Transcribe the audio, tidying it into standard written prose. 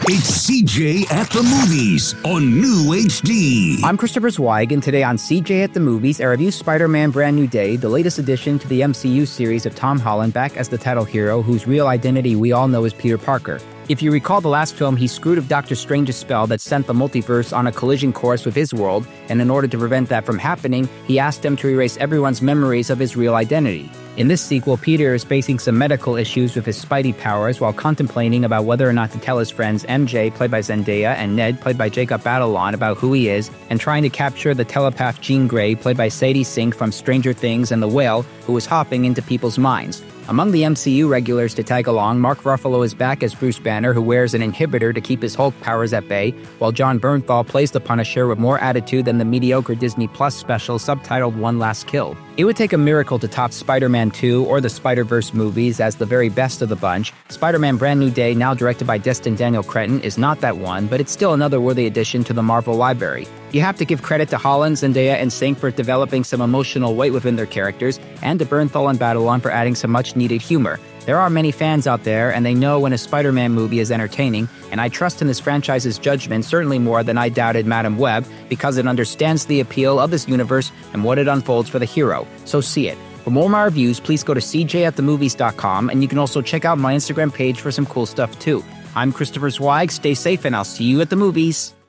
It's CJ at the Movies on New HD. I'm Christopher Zweig, and today on CJ at the Movies, I review Spider-Man Brand New Day, the latest addition to the MCU series of Tom Holland back as the title hero, whose real identity we all know as Peter Parker. If you recall the last film, he screwed up Doctor Strange's spell that sent the multiverse on a collision course with his world, and in order to prevent that from happening, he asked him to erase everyone's memories of his real identity. In this sequel, Peter is facing some medical issues with his Spidey powers while contemplating about whether or not to tell his friends MJ, played by Zendaya, and Ned, played by Jacob Batalon, about who he is, and trying to capture the telepath Jean Grey, played by Sadie Sink from Stranger Things, and the Whale, who is hopping into people's minds. Among the MCU regulars to tag along, Mark Ruffalo is back as Bruce Banner, who wears an inhibitor to keep his Hulk powers at bay, while Jon Bernthal plays the Punisher with more attitude than the mediocre Disney Plus special subtitled One Last Kill. It would take a miracle to top Spider-Man 2 or the Spider-Verse movies as the very best of the bunch. Spider-Man Brand New Day, now directed by Destin Daniel Cretton, is not that one, but it's still another worthy addition to the Marvel library. You have to give credit to Holland, Zendaya, and Sink for developing some emotional weight within their characters, and to Bernthal and Batalon for adding some much-needed humor. There are many fans out there, and they know when a Spider-Man movie is entertaining, and I trust in this franchise's judgment certainly more than I doubted Madam Web, because it understands the appeal of this universe and what it unfolds for the hero. So see it. For more of my reviews, please go to cjatthemovies.com, and you can also check out my Instagram page for some cool stuff too. I'm Christopher Zweig, stay safe, and I'll see you at the movies.